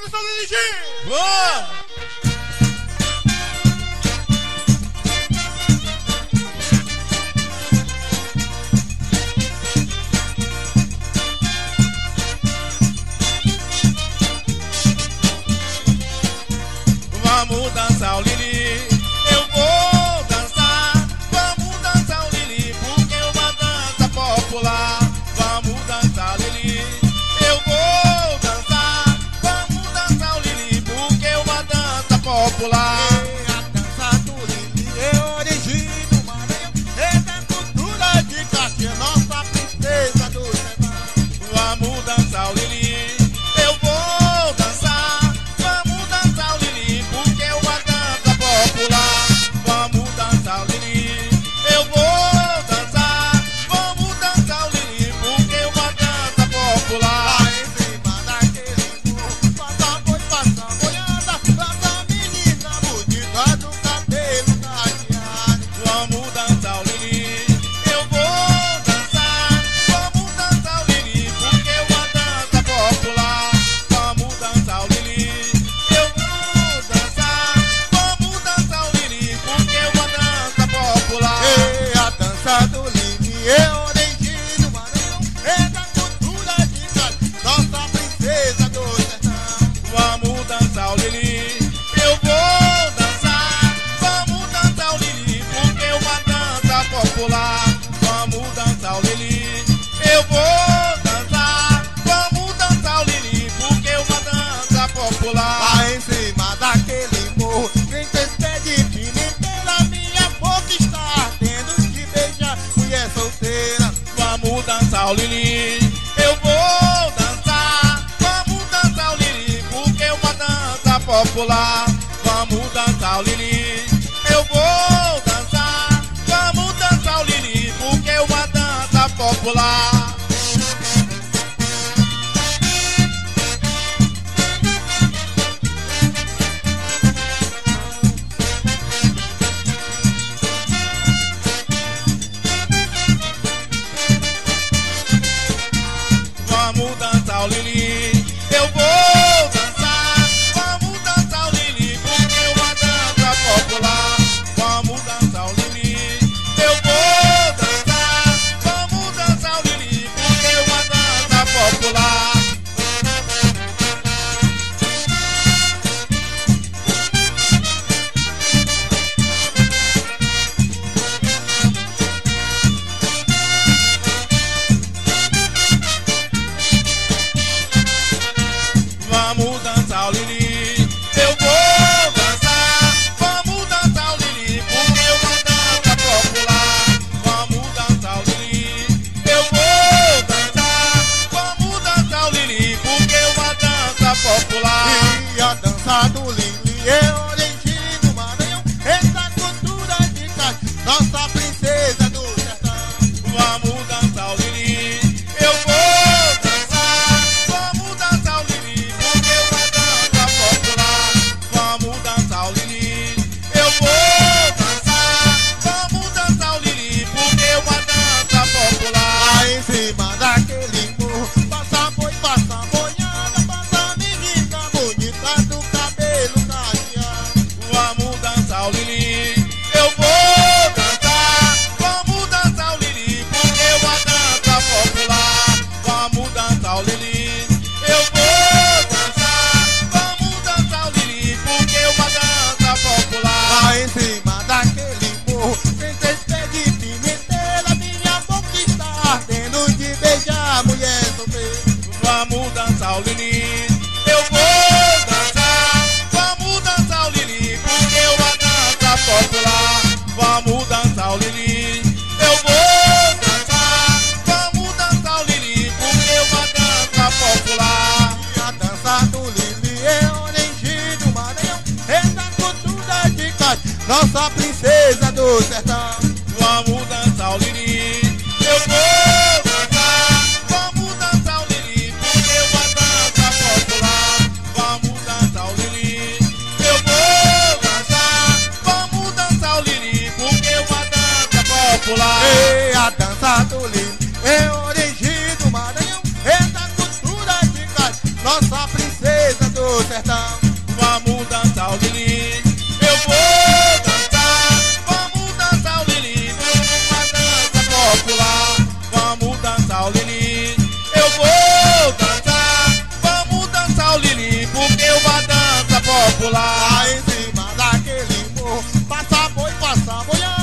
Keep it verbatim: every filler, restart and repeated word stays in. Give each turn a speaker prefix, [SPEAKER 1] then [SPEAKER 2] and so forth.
[SPEAKER 1] professor Lili!
[SPEAKER 2] Vamos! Vamos dançar o Lili, eu vou dançar. Vamos dançar o Lili, porque é uma dança popular. Vamos dançar o Lili, eu vou dançar. Vamos dançar o Lili, porque é uma dança popular.
[SPEAKER 1] E a dança do Lili é origem do Maranhão, é da cultura de Caxias, nossa princesa do sertão.
[SPEAKER 2] Vamos dançar o Lili, eu vou dançar. Vamos dançar o Lili, porque é uma dança popular. Vamos dançar o Lili, eu vou dançar. Vamos dançar o Lili, porque é uma dança popular.
[SPEAKER 1] Lá em cima daquele morro, passa boi, passa boiada, passa menina bonita do cabelo cacheado.
[SPEAKER 2] Vamos dançar o Lili, eu vou dançar. Vamos dançar o Lili, porque é uma dança popular. Vamos dançar o Lili, eu vou dançar. Vamos dançar o Lili, porque é uma dança popular.
[SPEAKER 1] E a dança do Lili é origem do Maranhão, é da cultura de Caxias, nossa princesa do sertão.
[SPEAKER 2] Vamos dançar o Lili, eu vou dançar. Vamos dançar o Lili, porque é uma dança popular. Vamos dançar o Lili, eu vou dançar. Vamos dançar o Lili, porque é uma dança popular.
[SPEAKER 1] Lá em cima daquele morro, quem tem pé de pimenteira, minha boca está ardendo de beijar mulher solteira.
[SPEAKER 2] Vamos dançar o Lili, eu vou dançar. Vamos dançar o Lili, porque é uma dança popular. Vamos dançar o Lili, eu vou dançar. Vamos dançar o Lili, porque é uma dança popular. Vamos dançar o Lili, eu vou dançar. Vamos dançar o Lili, porque é uma dança popular. Vamos dançar o Lili, eu vou dançar. Vamos dançar o Lili, porque é uma dança popular. Vamos dançar o Lili, eu vou dançar. Vamos dançar o Lili, porque é uma dança popular. Vamos dançar o Lili, eu vou dançar. Vamos dançar o Lili, porque é uma dança popular.
[SPEAKER 1] E a dança do Lili é origem do Maranhão, é da cultura de Caxias, nossa princesa do sertão.
[SPEAKER 2] Vamos dançar o Lili, eu vou dançar. Vamos dançar o Lili, porque é uma dança popular. Vamos dançar o Lili, eu vou dançar. Vamos dançar o Lili, porque é uma dança popular.
[SPEAKER 1] Lá em cima daquele morro, passa boi, passa boiada, passa menina bonita do cabelo cacheado.
[SPEAKER 2] Vamos dançar o Lili, eu vou dançar. Vamos dançar o Lili, porque é uma dança popular. Vamos dançar o Lili, eu vou dançar. Vamos dançar o Lili, porque é uma dança popular.
[SPEAKER 1] Lá em cima daquele morro, quem tem pé de pimenteira, minha boca está ardendo de beijar mulher solteira.
[SPEAKER 2] Vamos dançar o Lili, eu vou dançar. Vamos dançar o Lili, porque é uma dança popular. Vamos dançar o Lili, eu vou dançar. Vamos dançar o Lili, porque é uma dança popular.
[SPEAKER 1] E a dança do Lili é origem do Maranhão, é da cultura de Caxias, nossa princesa do sertão.
[SPEAKER 2] Vamos dançar o Lili, eu vou dançar. Vamos dançar o Lili, porque é uma dança popular. Vamos dançar o Lili, eu vou dançar. Vamos dançar o Lili, porque é uma dança popular.
[SPEAKER 1] E a dança do Lili é origem do Maranhão, é da cultura de Caxias, nossa princesa do do sertão.
[SPEAKER 2] Vamos dançar o Lili, eu vou dançar. Vamos dançar o Lili, uma dança popular. Vamos dançar o Lili, eu vou dançar. Vamos dançar o Lili, porque é uma dança popular.
[SPEAKER 1] Lá em cima daquele morro, passa boi, passa boiada.